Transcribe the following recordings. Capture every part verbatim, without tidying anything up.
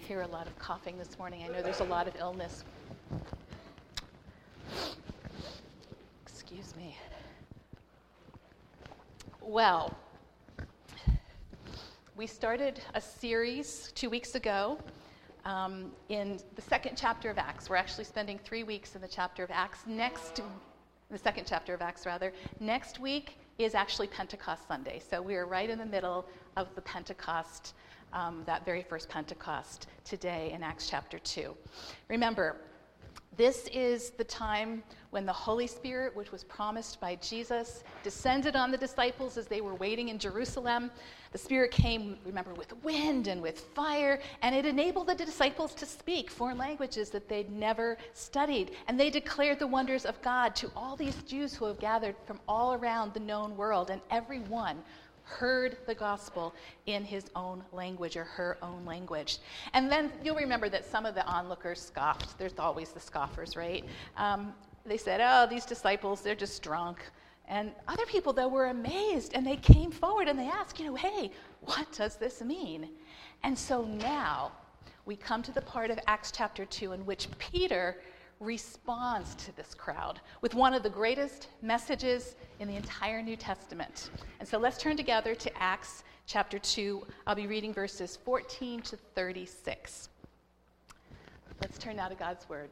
hear a lot of coughing this morning. I know there's a lot of illness. Excuse me. Well, we started a series two weeks ago um, in the second chapter of Acts. We're actually spending three weeks in the chapter of Acts. Next, the second chapter of Acts, rather. Next week is actually Pentecost Sunday. So we are right in the middle of the Pentecost, um, that very first Pentecost today in Acts chapter two. Remember, this is the time when the Holy Spirit, which was promised by Jesus, descended on the disciples as they were waiting in Jerusalem. The Spirit came, remember, with wind and with fire, and it enabled the disciples to speak foreign languages that they'd never studied. And they declared the wonders of God to all these Jews who have gathered from all around the known world, and everyone heard the gospel in his own language or her own language. And then you'll remember that some of the onlookers scoffed. There's always the scoffers, right? Um, they said, oh, these disciples, they're just drunk. And other people, though, were amazed, and they came forward and they asked, you know, hey, what does this mean? And so now we come to the part of Acts chapter two in which Peter responds to this crowd with one of the greatest messages in the entire New Testament. And so let's turn together to Acts chapter two. I'll be reading verses fourteen to thirty-six. Let's turn now to God's word.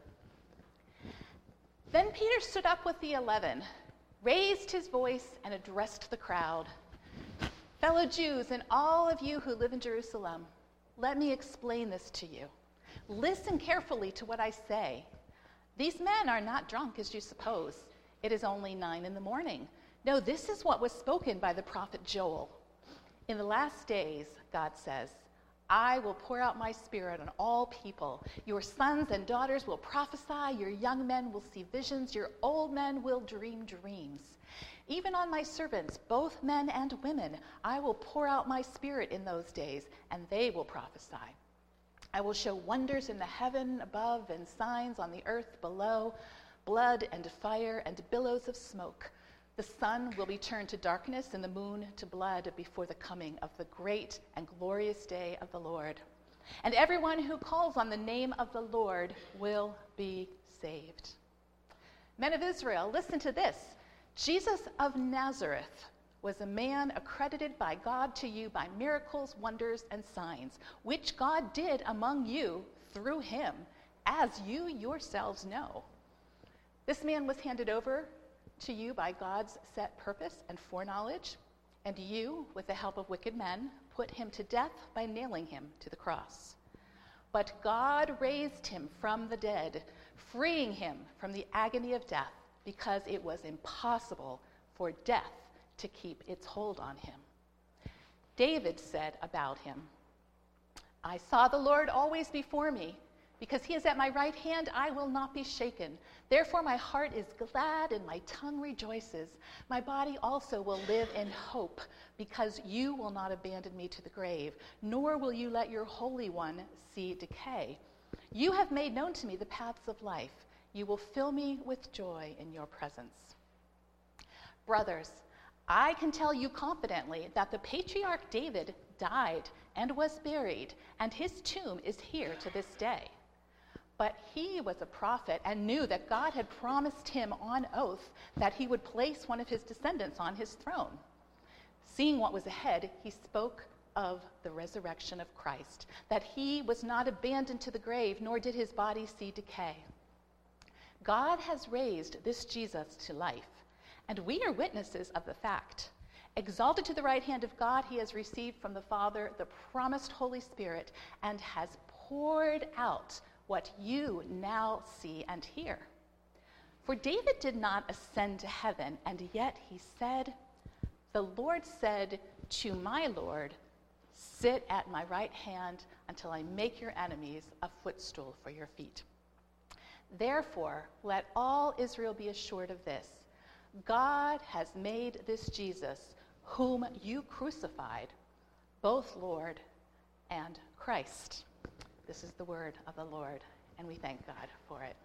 Then Peter stood up with the eleven, raised his voice, and addressed the crowd. Fellow Jews, and all of you who live in Jerusalem, let me explain this to you. Listen carefully to what I say. These men are not drunk, as you suppose. It is only nine in the morning. No, this is what was spoken by the prophet Joel. In the last days, God says, I will pour out my spirit on all people. Your sons and daughters will prophesy. Your young men will see visions. Your old men will dream dreams. Even on my servants, both men and women, I will pour out my spirit in those days, and they will prophesy. I will show wonders in the heaven above and signs on the earth below, blood and fire and billows of smoke. The sun will be turned to darkness and the moon to blood before the coming of the great and glorious day of the Lord. And everyone who calls on the name of the Lord will be saved. Men of Israel, listen to this. Jesus of Nazareth was a man accredited by God to you by miracles, wonders, and signs, which God did among you through him, as you yourselves know. This man was handed over to you by God's set purpose and foreknowledge, and you, with the help of wicked men, put him to death by nailing him to the cross. But God raised him from the dead, freeing him from the agony of death, because it was impossible for death to keep its hold on him. David said about him, I saw the Lord always before me. Because he is at my right hand, I will not be shaken. Therefore my heart is glad and my tongue rejoices. My body also will live in hope, because you will not abandon me to the grave, nor will you let your Holy One see decay. You have made known to me the paths of life. You will fill me with joy in your presence. Brothers, I can tell you confidently that the patriarch David died and was buried, and his tomb is here to this day. But he was a prophet and knew that God had promised him on oath that he would place one of his descendants on his throne. Seeing what was ahead, he spoke of the resurrection of Christ, that he was not abandoned to the grave, nor did his body see decay. God has raised this Jesus to life, and we are witnesses of the fact. Exalted to the right hand of God, he has received from the Father the promised Holy Spirit and has poured out what you now see and hear. For David did not ascend to heaven, and yet he said, the Lord said to my Lord, sit at my right hand until I make your enemies a footstool for your feet. Therefore, let all Israel be assured of this. God has made this Jesus, whom you crucified, both Lord and Christ. This is the word of the Lord, and we thank God for it.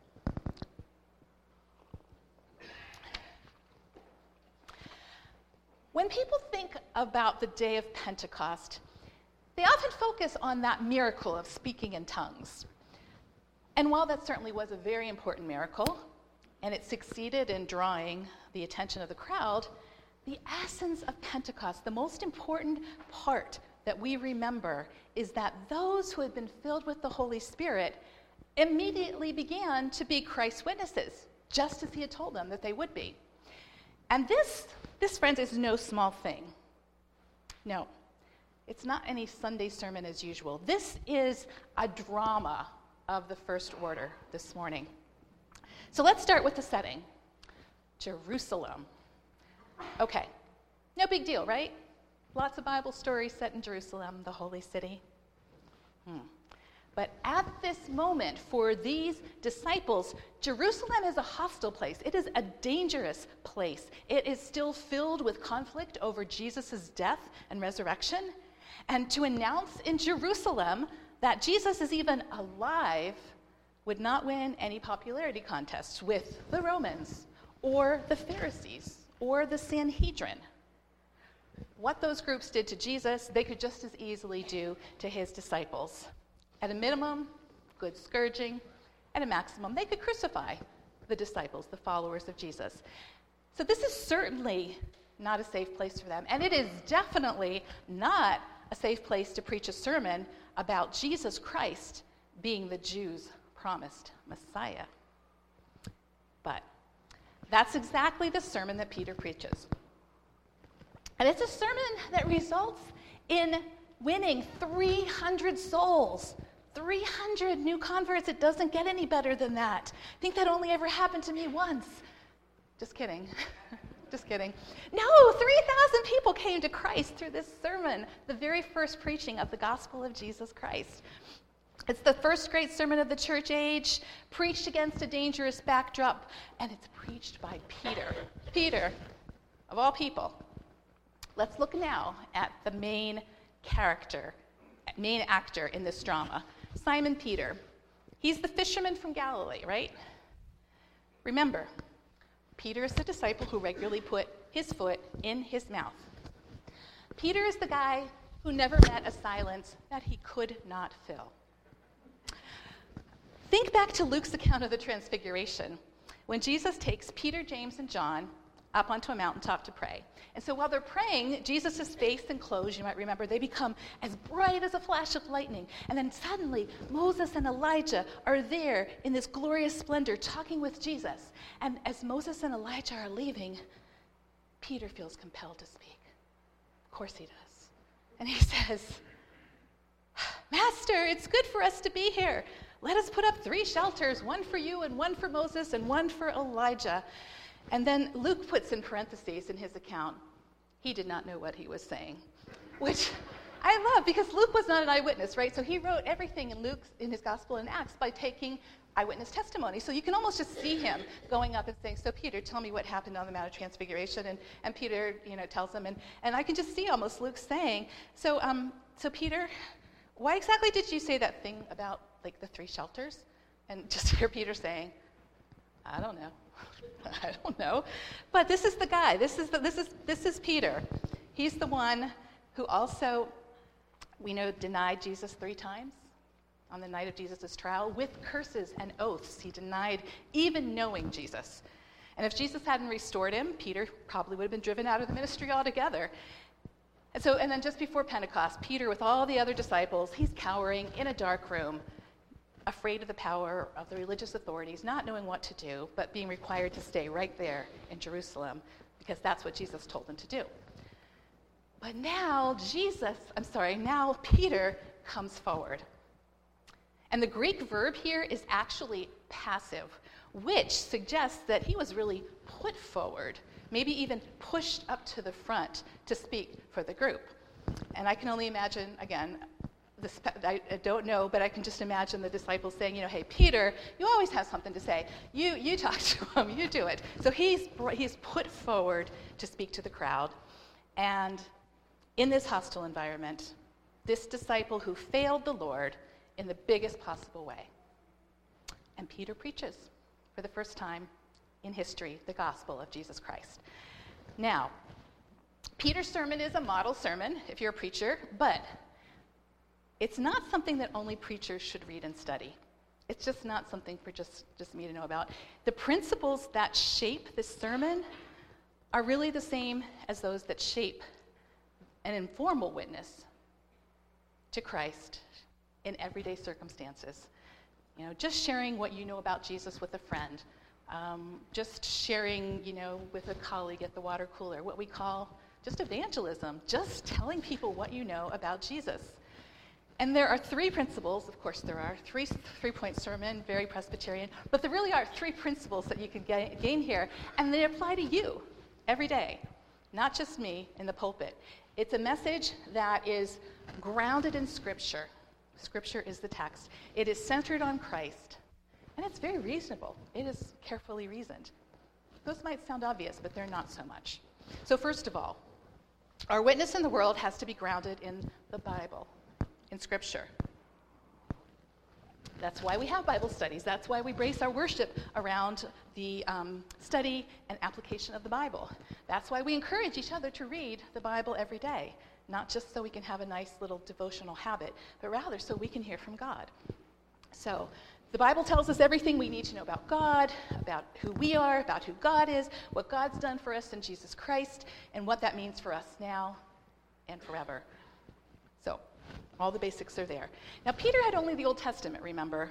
When people think about the day of Pentecost, they often focus on that miracle of speaking in tongues. And while that certainly was a very important miracle, and it succeeded in drawing the attention of the crowd, the essence of Pentecost, the most important part that we remember, is that those who had been filled with the Holy Spirit immediately began to be Christ's witnesses, just as he had told them that they would be. And this, this, friends, is no small thing. No, it's not any Sunday sermon as usual. This is a drama of the first order this morning. So let's start with the setting. Jerusalem. Okay, no big deal, right? Lots of Bible stories set in Jerusalem, the holy city. Hmm. But at this moment, for these disciples, Jerusalem is a hostile place. It is a dangerous place. It is still filled with conflict over Jesus' death and resurrection. And to announce in Jerusalem that Jesus is even alive would not win any popularity contests with the Romans or the Pharisees or the Sanhedrin. What those groups did to Jesus, they could just as easily do to his disciples. At a minimum, good scourging. At a maximum, they could crucify the disciples, the followers of Jesus. So this is certainly not a safe place for them. And it is definitely not a safe place to preach a sermon about Jesus Christ being the Jews' promised Messiah. But that's exactly the sermon that Peter preaches. And it's a sermon that results in winning three hundred souls, three hundred new converts. It doesn't get any better than that. I think that only ever happened to me once. Just kidding. Just kidding. No, three thousand people came to Christ through this sermon, the very first preaching of the gospel of Jesus Christ. It's the first great sermon of the church age, preached against a dangerous backdrop, and it's preached by Peter. Peter, of all people. Let's look now at the main character, main actor in this drama, Simon Peter. He's the fisherman from Galilee, right? Remember, Peter is the disciple who regularly put his foot in his mouth. Peter is the guy who never met a silence that he could not fill. Think back to Luke's account of the Transfiguration, when Jesus takes Peter, James, and John up onto a mountaintop to pray. And so while they're praying, Jesus' face and clothes, you might remember, they become as bright as a flash of lightning. And then suddenly, Moses and Elijah are there in this glorious splendor talking with Jesus. And as Moses and Elijah are leaving, Peter feels compelled to speak. Of course he does. And he says, "Master, it's good for us to be here. Let us put up three shelters, one for you and one for Moses and one for Elijah." And then Luke puts in parentheses in his account, he did not know what he was saying, which I love because Luke was not an eyewitness, right? So he wrote everything in Luke's, in his gospel and Acts by taking eyewitness testimony. So you can almost just see him going up and saying, "So Peter, tell me what happened on the Mount of Transfiguration." And, and Peter, you know, tells him, and, and I can just see almost Luke saying, so, um, so Peter, why exactly did you say that thing about like the three shelters? And just hear Peter saying, "I don't know. I don't know." But this is the guy. This is the, this is this is Peter. He's the one who also, we know, denied Jesus three times on the night of Jesus' trial with curses and oaths. He denied even knowing Jesus. And if Jesus hadn't restored him, Peter probably would have been driven out of the ministry altogether. And so, and then just before Pentecost, Peter, with all the other disciples, he's cowering in a dark room, afraid of the power of the religious authorities, not knowing what to do, but being required to stay right there in Jerusalem because that's what Jesus told him to do. But now Jesus, I'm sorry, now Peter comes forward. And the Greek verb here is actually passive, which suggests that he was really put forward, maybe even pushed up to the front to speak for the group. And I can only imagine, again, The, I, I don't know, but I can just imagine the disciples saying, you know, "Hey, Peter, you always have something to say. You you talk to him, you do it." So he's he's put forward to speak to the crowd. And in this hostile environment, this disciple who failed the Lord in the biggest possible way. And Peter preaches for the first time in history the gospel of Jesus Christ. Now, Peter's sermon is a model sermon, if you're a preacher, but It's not something that only preachers should read and study. It's just not something for just, just me to know about. The principles that shape this sermon are really the same as those that shape an informal witness to Christ in everyday circumstances. You know, just sharing what you know about Jesus with a friend, um, just sharing, you know, with a colleague at the water cooler, what we call just evangelism, just telling people what you know about Jesus. And there are three principles, of course there are, three three-point sermon, very Presbyterian, but there really are three principles that you can ga- gain here, and they apply to you every day, not just me in the pulpit. It's a message that is grounded in Scripture. Scripture is the text. It is centered on Christ, and it's very reasonable. It is carefully reasoned. Those might sound obvious, but they're not so much. So first of all, our witness in the world has to be grounded in the Bible, in Scripture. That's why we have Bible studies. That's why we base our worship around the um, study and application of the Bible. That's why we encourage each other to read the Bible every day, not just so we can have a nice little devotional habit, but rather so we can hear from God. So the Bible tells us everything we need to know about God, about who we are, about who God is, what God's done for us in Jesus Christ, and what that means for us now and forever. So all the basics are there. Now, Peter had only the Old Testament, remember?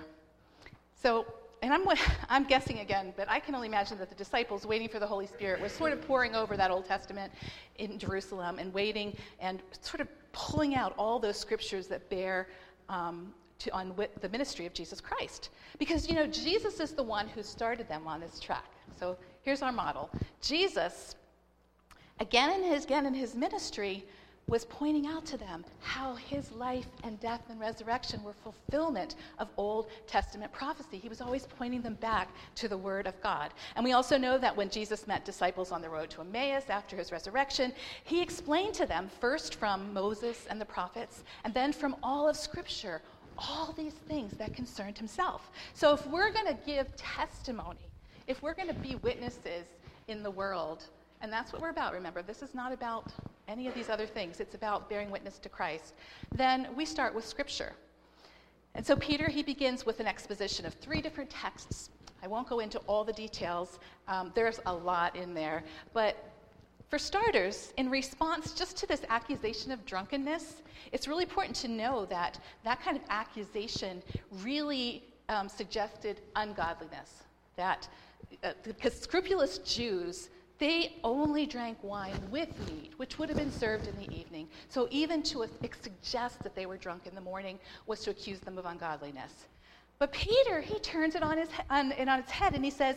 So, and I'm, I'm guessing again, but I can only imagine that the disciples waiting for the Holy Spirit were sort of poring over that Old Testament in Jerusalem and waiting and sort of pulling out all those scriptures that bear um, to, on wit- the ministry of Jesus Christ. Because, you know, Jesus is the one who started them on this track. So here's our model. Jesus, again and his, again in his ministry, was pointing out to them how his life and death and resurrection were fulfillment of Old Testament prophecy. He was always pointing them back to the Word of God. And we also know that when Jesus met disciples on the road to Emmaus after his resurrection, he explained to them first from Moses and the prophets, and then from all of Scripture, all these things that concerned himself. So if we're going to give testimony, if we're going to be witnesses in the world, and that's what we're about, remember, this is not about any of these other things. It's about bearing witness to Christ. Then we start with Scripture. And so Peter, he begins with an exposition of three different texts. I won't go into all the details. Um, there's a lot in there. But for starters, in response just to this accusation of drunkenness, it's really important to know that that kind of accusation really um, suggested ungodliness. That uh, because scrupulous Jews, they only drank wine with meat, which would have been served in the evening. So even to suggest that they were drunk in the morning was to accuse them of ungodliness. But Peter, he turns it on, his, on, it on its head and he says,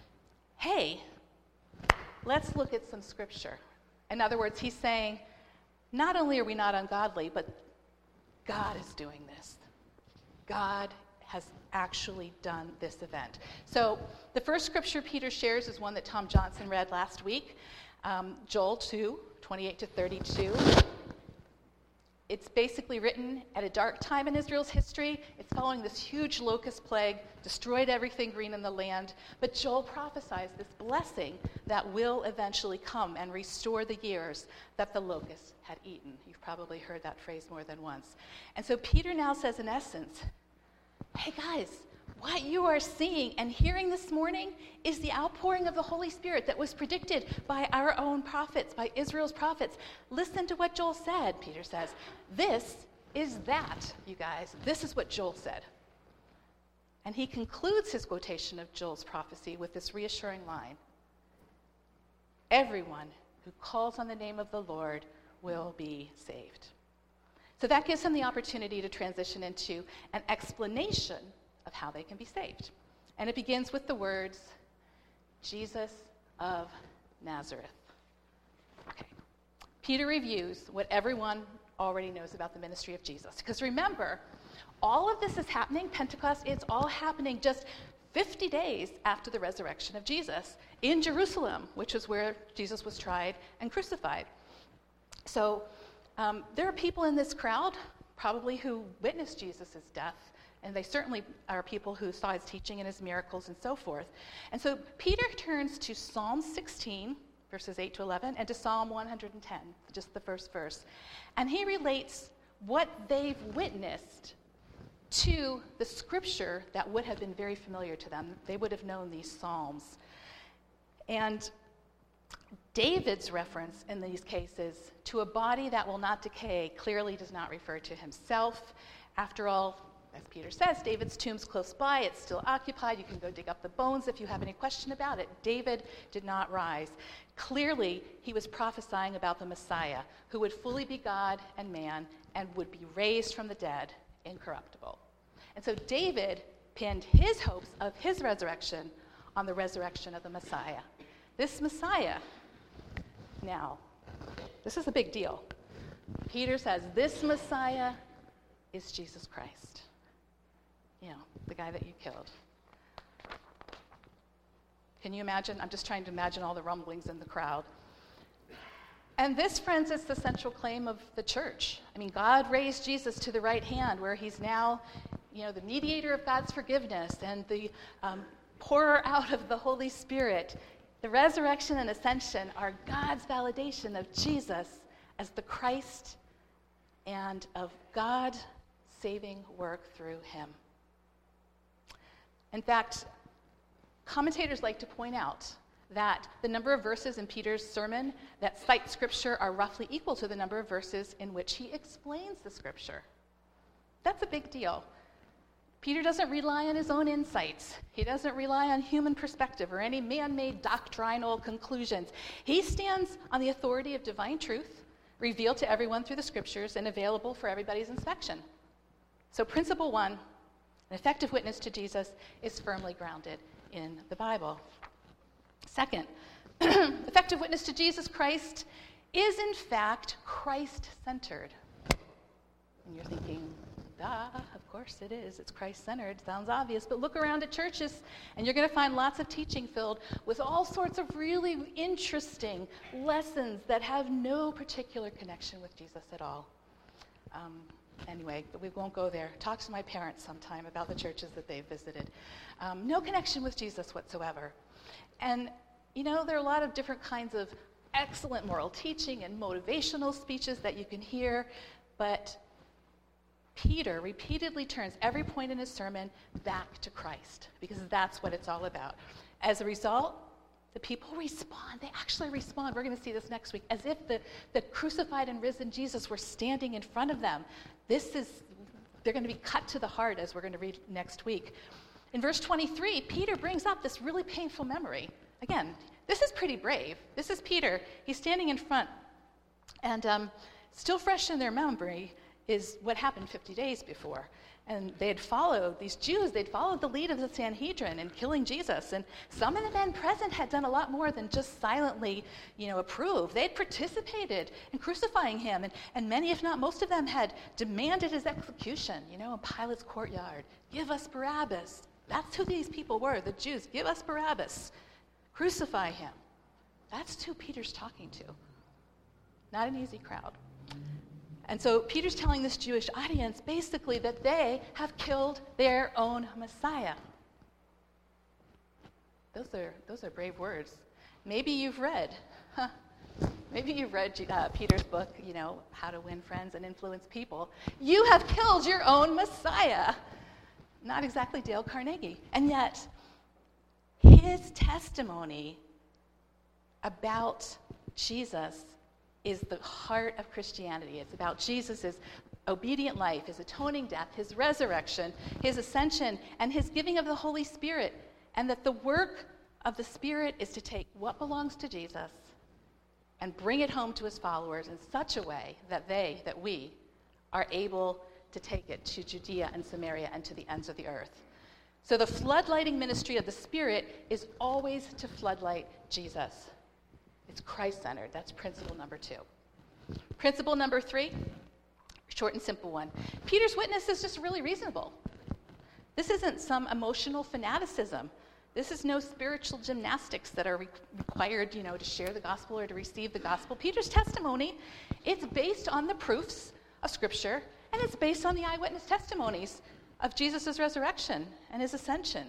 hey, let's look at some Scripture. In other words, he's saying, not only are we not ungodly, but God is doing this. God has actually done this event. So the first scripture Peter shares is one that Tom Johnson read last week, um, Joel two, twenty-eight to thirty-two. It's basically written at a dark time in Israel's history. It's following this huge locust plague, destroyed everything green in the land. But Joel prophesies this blessing that will eventually come and restore the years that the locusts had eaten. You've probably heard that phrase more than once. And so Peter now says, in essence, hey guys, what you are seeing and hearing this morning is the outpouring of the Holy Spirit that was predicted by our own prophets, by Israel's prophets. Listen to what Joel said, Peter says. This is that, you guys. This is what Joel said. And he concludes his quotation of Joel's prophecy with this reassuring line. Everyone who calls on the name of the Lord will be saved. So that gives him the opportunity to transition into an explanation of how they can be saved. And it begins with the words, Jesus of Nazareth. Okay. Peter reviews what everyone already knows about the ministry of Jesus. Because remember, all of this is happening, Pentecost, it's all happening just fifty days after the resurrection of Jesus in Jerusalem, which is where Jesus was tried and crucified. So um, there are people in this crowd probably who witnessed Jesus' death, and they certainly are people who saw his teaching and his miracles and so forth. And so Peter turns to Psalm sixteen, verses eight to eleven, and to Psalm one hundred ten, just the first verse. And he relates what they've witnessed to the scripture that would have been very familiar to them. They would have known these Psalms. And David's reference in these cases to a body that will not decay clearly does not refer to himself. After all, as Peter says, David's tomb's close by. It's still occupied. You can go dig up the bones if you have any question about it. David did not rise. Clearly, he was prophesying about the Messiah, who would fully be God and man and would be raised from the dead, incorruptible. And so David pinned his hopes of his resurrection on the resurrection of the Messiah. This Messiah, now, this is a big deal. Peter says, this Messiah is Jesus Christ. You know, the guy that you killed. Can you imagine? I'm just trying to imagine all the rumblings in the crowd. And this, friends, is the central claim of the church. I mean, God raised Jesus to the right hand, where he's now, you know, the mediator of God's forgiveness and the um, pourer out of the Holy Spirit. The resurrection and ascension are God's validation of Jesus as the Christ and of God's saving work through him. In fact, commentators like to point out that the number of verses in Peter's sermon that cite Scripture are roughly equal to the number of verses in which he explains the Scripture. That's a big deal. Peter doesn't rely on his own insights. He doesn't rely on human perspective or any man-made doctrinal conclusions. He stands on the authority of divine truth, revealed to everyone through the Scriptures and available for everybody's inspection. So principle one, an effective witness to Jesus is firmly grounded in the Bible. Second, effective witness to Jesus Christ is in fact Christ-centered. And you're thinking, duh, of course it is. It's Christ-centered. Sounds obvious. But look around at churches, and you're going to find lots of teaching filled with all sorts of really interesting lessons that have no particular connection with Jesus at all. Um, anyway, we won't go there. Talk to my parents sometime about the churches that they've visited. Um, no connection with Jesus whatsoever. And, you know, there are a lot of different kinds of excellent moral teaching and motivational speeches that you can hear, but Peter repeatedly turns every point in his sermon back to Christ, because that's what it's all about. As a result, the people respond. They actually respond. We're going to see this next week, as if the, the crucified and risen Jesus were standing in front of them. This is, they're going to be cut to the heart, as we're going to read next week. In verse twenty-three, Peter brings up this really painful memory. Again, this is pretty brave. This is Peter. He's standing in front. And um, still fresh in their memory is what happened fifty days before. And they had followed, these Jews, they'd followed the lead of the Sanhedrin in killing Jesus. And some of the men present had done a lot more than just silently, you know, approve. They'd participated in crucifying him. And, and many, if not most of them, had demanded his execution, you know, in Pilate's courtyard. Give us Barabbas. That's who these people were, the Jews. Give us Barabbas. Crucify him. That's who Peter's talking to. Not an easy crowd. And so Peter's telling this Jewish audience basically that they have killed their own Messiah. Those are those are brave words. Maybe you've read, huh, maybe you've read uh, Peter's book, you know, How to Win Friends and Influence People. You have killed your own Messiah. Not exactly Dale Carnegie. And yet, his testimony about Jesus is the heart of Christianity. It's about Jesus' obedient life, his atoning death, his resurrection, his ascension, and his giving of the Holy Spirit. And that the work of the Spirit is to take what belongs to Jesus and bring it home to his followers in such a way that they, that we, are able to take it to Judea and Samaria and to the ends of the earth. So the floodlighting ministry of the Spirit is always to floodlight Jesus. It's Christ-centered. That's principle number two. Principle number three, short and simple one. Peter's witness is just really reasonable. This isn't some emotional fanaticism. This is no spiritual gymnastics that are re- required, you know, to share the gospel or to receive the gospel. Peter's testimony, it's based on the proofs of Scripture, and it's based on the eyewitness testimonies of Jesus' resurrection and his ascension.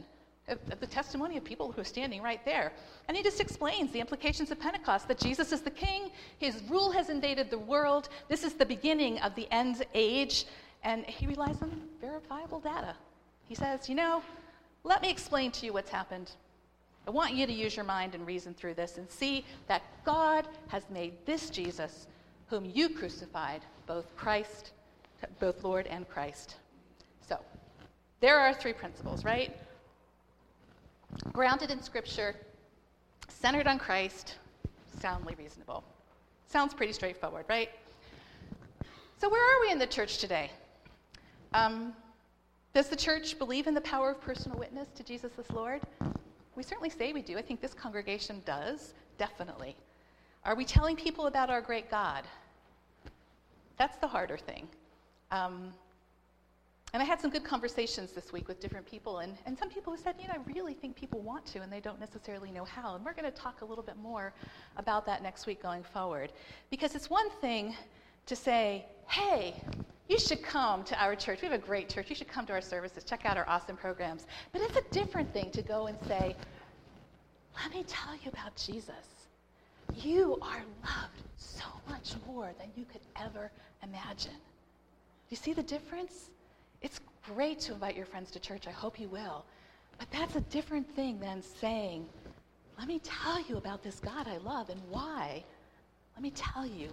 of, of the testimony of people who are standing right there. And he just explains the implications of Pentecost, that Jesus is the king, his rule has invaded the world, this is the beginning of the end age, and he relies on verifiable data. He says, you know, let me explain to you what's happened. I want you to use your mind and reason through this and see that God has made this Jesus, whom you crucified, both Christ, both Lord and Christ. So, there are three principles, right? Grounded in Scripture, centered on Christ, soundly reasonable. Sounds pretty straightforward, right? So where are we in the church today? Um, does the church believe in the power of personal witness to Jesus as Lord? We certainly say we do. I think this congregation does, definitely. Are we telling people about our great God? That's the harder thing. Um, and I had some good conversations this week with different people, and, and some people who said, you know, I really think people want to, and they don't necessarily know how. And we're going to talk a little bit more about that next week going forward. Because it's one thing to say, hey, you should come to our church. We have a great church. You should come to our services. Check out our awesome programs. But it's a different thing to go and say, let me tell you about Jesus. You are loved so much more than you could ever imagine. Do you see the difference? It's great to invite your friends to church. I hope you will. But that's a different thing than saying, let me tell you about this God I love and why. Let me tell you.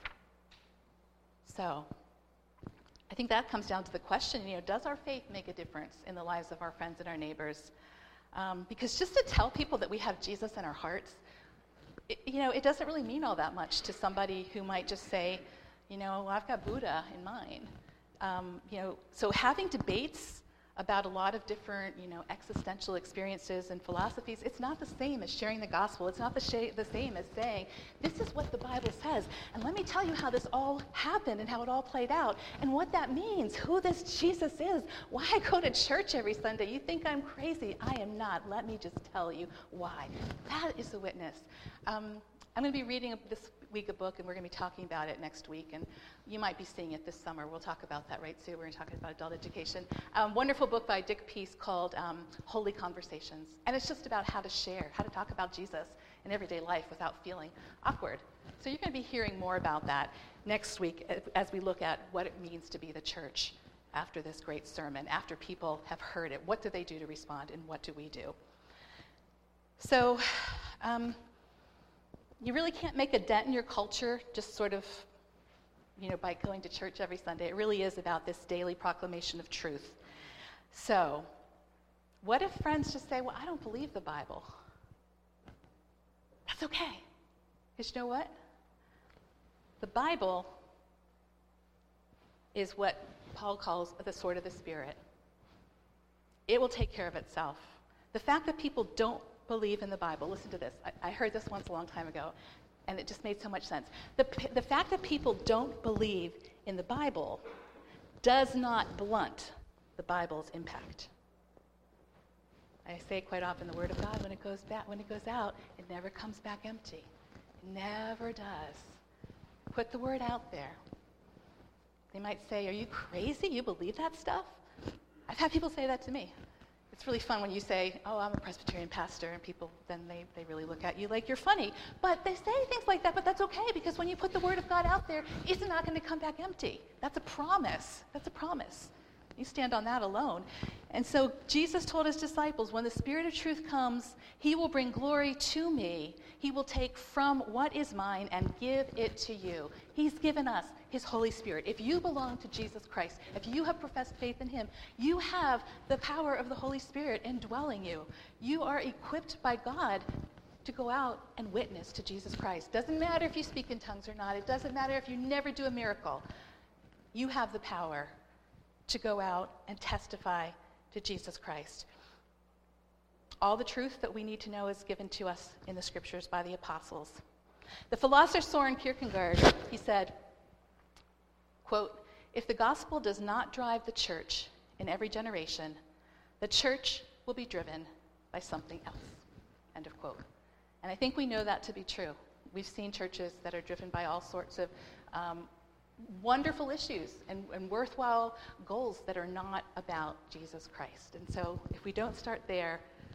So, I think that comes down to the question, you know, does our faith make a difference in the lives of our friends and our neighbors? Um, because just to tell people that we have Jesus in our hearts, it, you know, it doesn't really mean all that much to somebody who might just say, you know, well, I've got Buddha in mind. Um, you know, so having debates about a lot of different, you know, existential experiences and philosophies, it's not the same as sharing the gospel. It's not the, sh- the same as saying, this is what the Bible says, and let me tell you how this all happened and how it all played out, and what that means, who this Jesus is, why I go to church every Sunday. You think I'm crazy. I am not. Let me just tell you why. That is the witness. Um, I'm going to be reading this week a book, and we're going to be talking about it next week, and you might be seeing it this summer. We'll talk about that right soon. We're going to talk about adult education. Um, wonderful book by Dick Peace called um, Holy Conversations, and it's just about how to share, how to talk about Jesus in everyday life without feeling awkward. So you're going to be hearing more about that next week as we look at what it means to be the church after this great sermon, after people have heard it. What do they do to respond, and what do we do? So, um, you really can't make a dent in your culture just sort of, you know, by going to church every Sunday. It really is about this daily proclamation of truth. So, what if friends just say, well, I don't believe the Bible? That's okay. Because you know what? The Bible is what Paul calls the sword of the Spirit. It will take care of itself. The fact that people don't believe in the Bible. Listen to this. I, I heard this once a long time ago, and it just made so much sense. The, the fact that people don't believe in the Bible does not blunt the Bible's impact. I say quite often, the Word of God, when it goes back, when it goes out, it never comes back empty. It never does. Put the word out there. They might say, "Are you crazy? You believe that stuff?" I've had people say that to me. It's really fun when you say, oh, I'm a Presbyterian pastor, and people, then they, they really look at you like you're funny. But they say things like that, but that's okay, because when you put the Word of God out there, it's not going to come back empty. That's a promise. That's a promise. You stand on that alone. And so Jesus told his disciples, when the Spirit of truth comes, he will bring glory to me. He will take from what is mine and give it to you. He's given us his Holy Spirit. If you belong to Jesus Christ, if you have professed faith in him, you have the power of the Holy Spirit indwelling you. You are equipped by God to go out and witness to Jesus Christ. Doesn't matter if you speak in tongues or not. It doesn't matter if you never do a miracle. You have the power to go out and testify to Jesus Christ. All the truth that we need to know is given to us in the scriptures by the apostles. The philosopher Soren Kierkegaard, he said, quote, "If the gospel does not drive the church in every generation, the church will be driven by something else." End of quote. And I think we know that to be true. We've seen churches that are driven by all sorts of um, wonderful issues and, and worthwhile goals that are not about Jesus Christ. And so if we don't start there,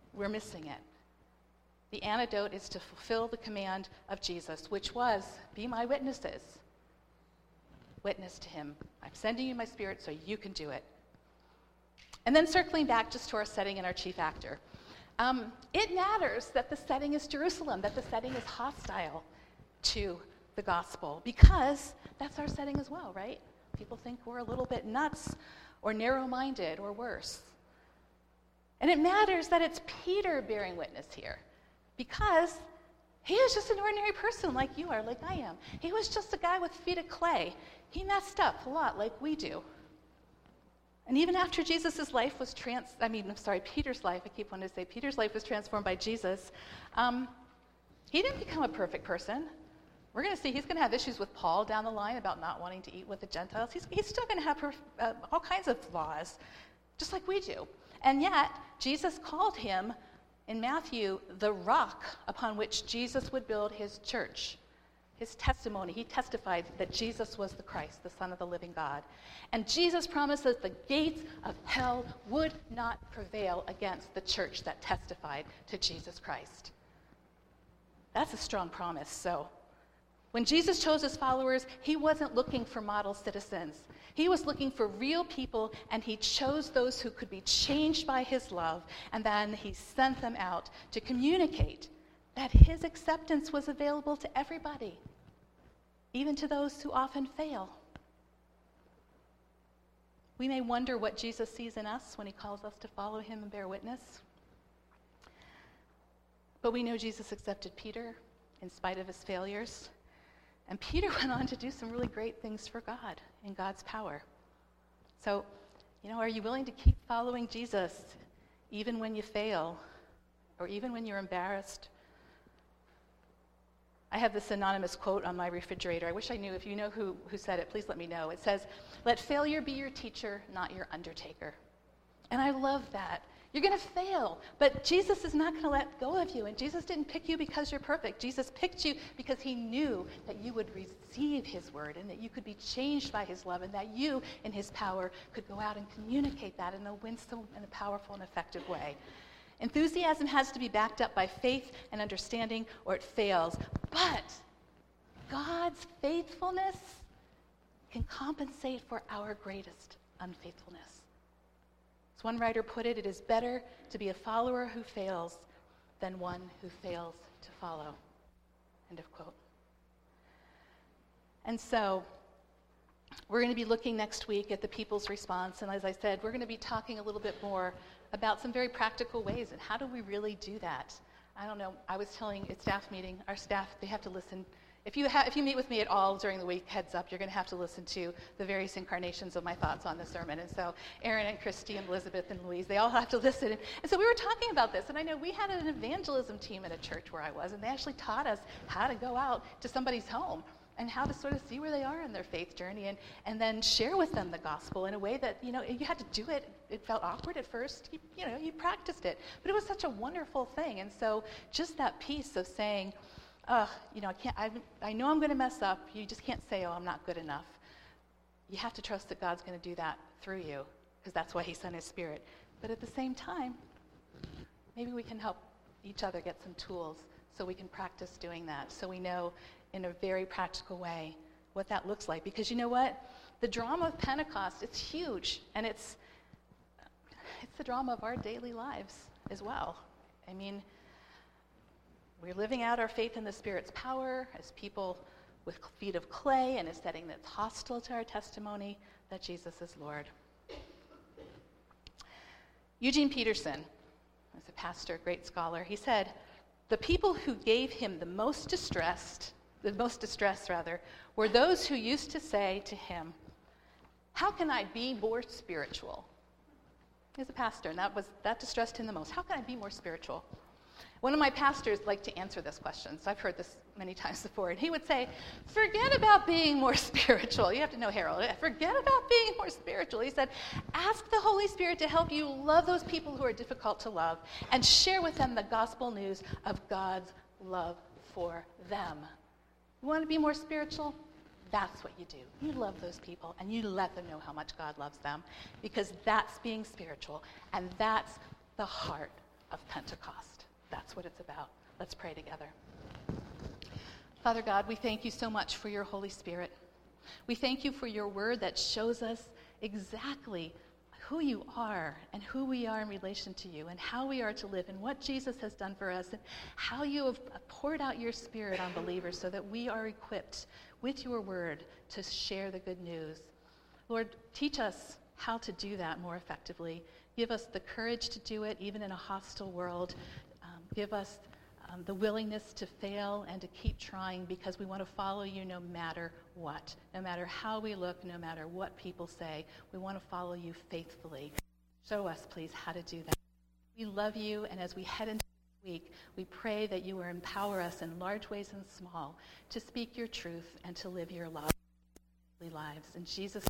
we're missing it. The antidote is to fulfill the command of Jesus, which was, be my witnesses. Witness to him. I'm sending you my Spirit so you can do it. And then circling back just to our setting and our chief actor. Um, it matters that the setting is Jerusalem, that the setting is hostile to the gospel, because that's our setting as well, right? People think we're a little bit nuts or narrow-minded or worse. And it matters that it's Peter bearing witness here, because he is just an ordinary person like you are, like I am. He was just a guy with feet of clay. He messed up a lot like we do. And even after Jesus' life was trans, I mean, I'm sorry, Peter's life, I keep wanting to say Peter's life was transformed by Jesus, um, he didn't become a perfect person. We're going to see he's going to have issues with Paul down the line about not wanting to eat with the Gentiles. He's, he's still going to have perf- uh, all kinds of flaws, just like we do. And yet, Jesus called him, in Matthew, the rock upon which Jesus would build his church. His testimony, he testified that Jesus was the Christ, the Son of the living God. And Jesus promises the gates of hell would not prevail against the church that testified to Jesus Christ. That's a strong promise. So, when Jesus chose his followers, he wasn't looking for model citizens. He was looking for real people, and he chose those who could be changed by his love, and then he sent them out to communicate that his acceptance was available to everybody, even to those who often fail. We may wonder what Jesus sees in us when he calls us to follow him and bear witness. But we know Jesus accepted Peter in spite of his failures. And Peter went on to do some really great things for God in God's power. So, you know, are you willing to keep following Jesus even when you fail or even when you're embarrassed? I have this anonymous quote on my refrigerator. I wish I knew. If you know who, who said it, please let me know. It says, "Let failure be your teacher, not your undertaker." And I love that. You're going to fail, but Jesus is not going to let go of you. And Jesus didn't pick you because you're perfect. Jesus picked you because he knew that you would receive his word and that you could be changed by his love and that you, in his power, could go out and communicate that in a winsome and a powerful and effective way. Enthusiasm has to be backed up by faith and understanding, or it fails. But God's faithfulness can compensate for our greatest unfaithfulness. As one writer put it, it is better to be a follower who fails than one who fails to follow. End of quote. And so, we're going to be looking next week at the people's response, and as I said, we're going to be talking a little bit more about some very practical ways, and how do we really do that? I don't know, I was telling at staff meeting, our staff, they have to listen. If you, ha- if you meet with me at all during the week, heads up, you're going to have to listen to the various incarnations of my thoughts on the sermon. And so Aaron and Christy and Elizabeth and Louise, they all have to listen. And so we were talking about this, and I know we had an evangelism team at a church where I was, and they actually taught us how to go out to somebody's home and how to sort of see where they are in their faith journey, and, and then share with them the gospel in a way that, you know, you had to do it. It felt awkward at first. You, you know, you practiced it. But it was such a wonderful thing. And so just that piece of saying, Uh, you know, I can't. I, I know I'm going to mess up. You just can't say, "Oh, I'm not good enough." You have to trust that God's going to do that through you, because that's why He sent His Spirit. But at the same time, maybe we can help each other get some tools so we can practice doing that. So we know, in a very practical way, what that looks like. Because you know what? The drama of Pentecost, it's huge, and it's it's the drama of our daily lives as well. I mean, we're living out our faith in the Spirit's power as people with feet of clay in a setting that's hostile to our testimony that Jesus is Lord. Eugene Peterson, as a pastor, great scholar, he said, "The people who gave him the most distressed, the most distress rather, were those who used to say to him, 'How can I be more spiritual?'" He's a pastor, and that was that distressed him the most. How can I be more spiritual? One of my pastors liked to answer this question, so I've heard this many times before, and he would say, "Forget about being more spiritual." You have to know Harold. Forget about being more spiritual. He said, "Ask the Holy Spirit to help you love those people who are difficult to love and share with them the gospel news of God's love for them." You want to be more spiritual? That's what you do. You love those people, and you let them know how much God loves them, because that's being spiritual, and that's the heart of Pentecost. That's what it's about. Let's pray together. Father God, we thank you so much for your Holy Spirit. We thank you for your word that shows us exactly who you are and who we are in relation to you and how we are to live and what Jesus has done for us and how you have poured out your Spirit on believers so that we are equipped with your word to share the good news. Lord, teach us how to do that more effectively. Give us the courage to do it even in a hostile world. Um, give us um, the willingness to fail and to keep trying because we want to follow you no matter what. No matter how we look, no matter what people say, we want to follow you faithfully. Show us, please, how to do that. We love you, and as we head into this week, we pray that you will empower us in large ways and small to speak your truth and to live your love lives. In Jesus'